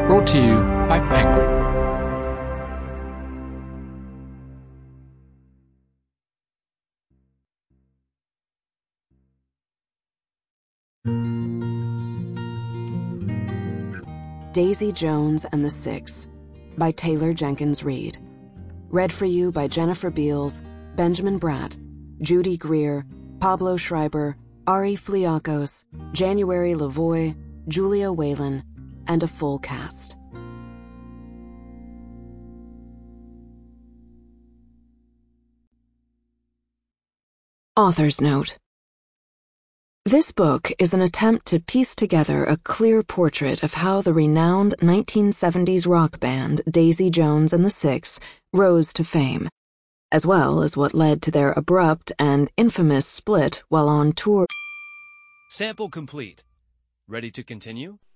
Brought to you by Penguin. Daisy Jones and the Six by Taylor Jenkins Reid. Read for you by Jennifer Beals, Benjamin Bratt, Judy Greer, Pablo Schreiber, Ari Fliakos, January Lavoie, Julia Whalen, and a full cast. Author's Note. This book is an attempt to piece together a clear portrait of how the renowned 1970s rock band Daisy Jones and the Six rose to fame, as well as what led to their abrupt and infamous split while on tour. Sample complete. Ready to continue?